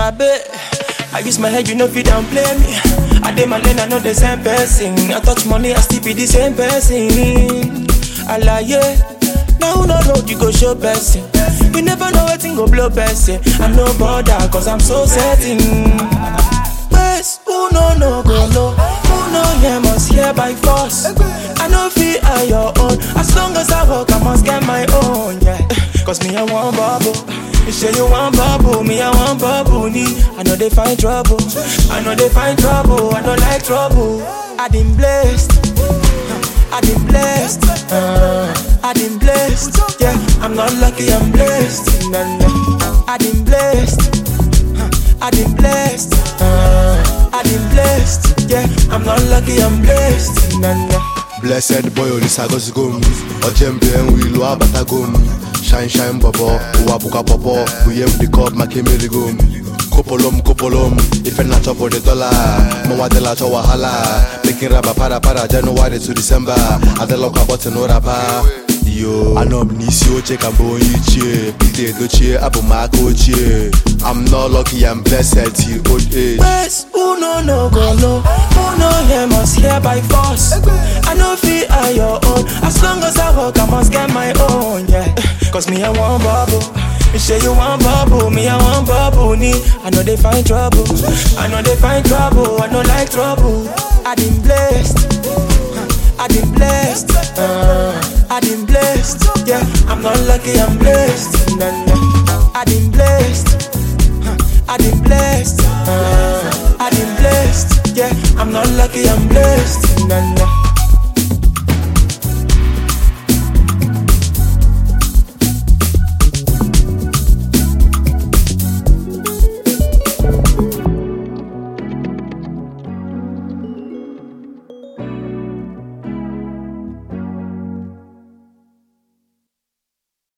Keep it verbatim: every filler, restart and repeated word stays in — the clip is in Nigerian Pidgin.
Babe, I use my head, you know if you don't play me. I did my lane, I know the same person. I touch money, I still be the same person. I lie, yeah. Now no road, you go show person. You never know what thing go blow person. I no bother, cause I'm so certain. Yes, who no no go no. Who no yeah must hear by force. I know feel on your own. As long as I work, I must get my own, yeah. Cause me I want bubble. You say you want bubble, me I want bubble. I know they find trouble. I know they find trouble. I don't like trouble. I been blessed. I been blessed. Uh, I been blessed. Yeah, I'm not lucky, I'm blessed. Nah, nah. I been blessed. I been blessed. Uh, I been blessed. Yeah, I'm not lucky, I'm blessed. Nah, nah. Blessed boy, Olisagos gum. Ojembe wilu abata gum. Shine shine bobo, uwabuka popo. Uyem the cup, makemiri gum. Kopolom kopolom, if not top for the dollar. Mwadela to wahala. Making raba para para January to December. Adeloka button no rapa. Yo, anom nisio check and boy che. Pite doche abu mako che. I'm not lucky, I'm blessed till old age. Yes, who no no go no. Who no hear must hear by force. I know feel on your own. As long as I work, I must get my own, yeah. Cause me I want bubble. You say you want bubble, me I want bubble. I know they find trouble. I know they find trouble. I know like trouble. I been blessed. I been blessed. Uh, I been blessed. Yeah, I'm not lucky, I'm blessed. Nah, nah. I been blessed. I been blessed. Uh, I been blessed. Yeah, I'm not lucky, I'm blessed. Nah, nah.